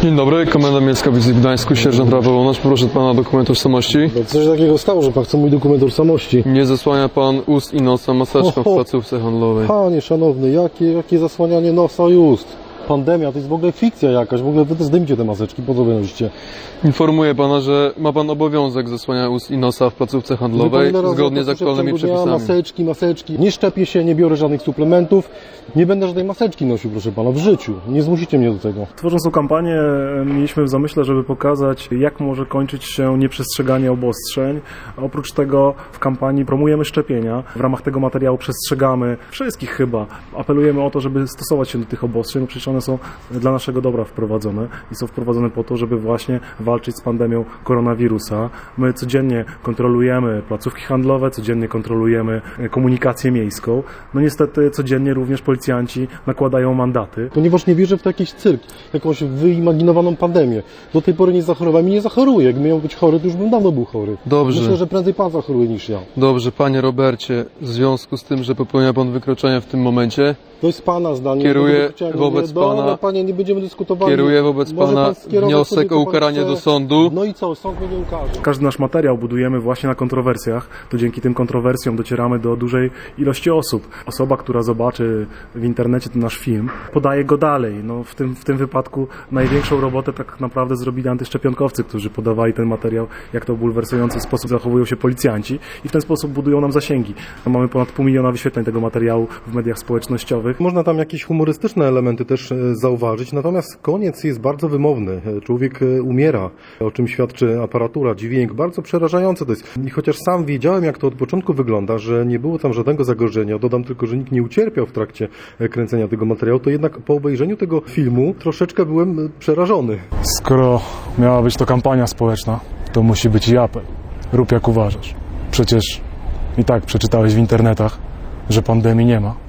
Dzień dobry, Komenda Miejska Policji w Gdańsku, sierżant Rafał Łonosz. Proszę pana dokument tożsamości. Coś takiego stało, że pan chce mój dokument tożsamości. Nie zasłania pan ust i nosa maseczką w placówce handlowej. Panie szanowny, jakie zasłanianie nosa i ust? Pandemia to jest w ogóle fikcja jakaś, w ogóle wy też zdejmijcie te maseczki, po co wy nosicie? Informuję pana, że ma pan obowiązek zasłania ust i nosa w placówce handlowej zgodnie z aktualnymi przepisami. Maseczki. Nie szczepię się, nie biorę żadnych suplementów, nie będę żadnej maseczki nosił, proszę pana, w życiu. Nie zmusicie mnie do tego. Tworząc tą kampanię, mieliśmy w zamyśle, żeby pokazać, jak może kończyć się nieprzestrzeganie obostrzeń. Oprócz tego w kampanii promujemy szczepienia. W ramach tego materiału przestrzegamy wszystkich chyba. Apelujemy o to, żeby stosować się do tych obostrzeń, bo przecież one są dla naszego dobra wprowadzone i są wprowadzone po to, żeby właśnie walczyć z pandemią koronawirusa. My codziennie kontrolujemy placówki handlowe, codziennie kontrolujemy komunikację miejską. No niestety codziennie również policjanci nakładają mandaty. Ponieważ nie wierzę w to jakiś cyrk, jakąś wyimaginowaną pandemię. Do tej pory nie zachorowałem i nie zachoruję. Jakbym miał być chory, to już bym dawno był chory. Dobrze. Myślę, że prędzej pan zachoruje niż ja. Dobrze, panie Robercie, w związku z tym, że popełnia pan wykroczenia w tym momencie, To jest pana zdanie. Kieruję wobec pana- Dobra, panie, nie będziemy dyskutowali. kieruję wobec Może pana pan skierować wniosek sobie, co o pan ukaranie chce. do sądu. No i co? Sąd mnie nie ukaże. Każdy nasz materiał budujemy właśnie na kontrowersjach, to dzięki tym kontrowersjom docieramy do dużej ilości osób. Osoba, która zobaczy w internecie ten nasz film, podaje go dalej. No, w tym wypadku największą robotę tak naprawdę zrobili antyszczepionkowcy, którzy podawali ten materiał, jak to w bulwersujący sposób zachowują się policjanci i w ten sposób budują nam zasięgi. Mamy ponad 500 000 wyświetleń tego materiału w mediach społecznościowych. Można tam jakieś humorystyczne elementy też zauważyć, natomiast koniec jest bardzo wymowny. Człowiek umiera, o czym świadczy aparatura, dźwięk, bardzo przerażające to jest. I chociaż sam wiedziałem, jak to od początku wygląda, że nie było tam żadnego zagrożenia, dodam tylko, że nikt nie ucierpiał w trakcie kręcenia tego materiału, to jednak po obejrzeniu tego filmu troszeczkę byłem przerażony. Skoro miała być to kampania społeczna, to musi być i apel. Rób jak uważasz. Przecież i tak przeczytałeś w internetach, że pandemii nie ma.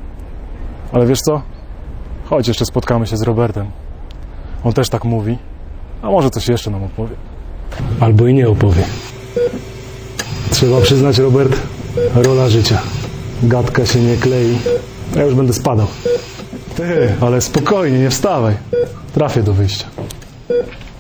Ale wiesz co? Chodź, jeszcze spotkamy się z Robertem. On też tak mówi, a może coś jeszcze nam opowie. Albo i nie opowie. Trzeba przyznać, Robert, rola życia. Gadka się nie klei. Ja już będę spadał. Ty, ale spokojnie, nie wstawaj. Trafię do wyjścia.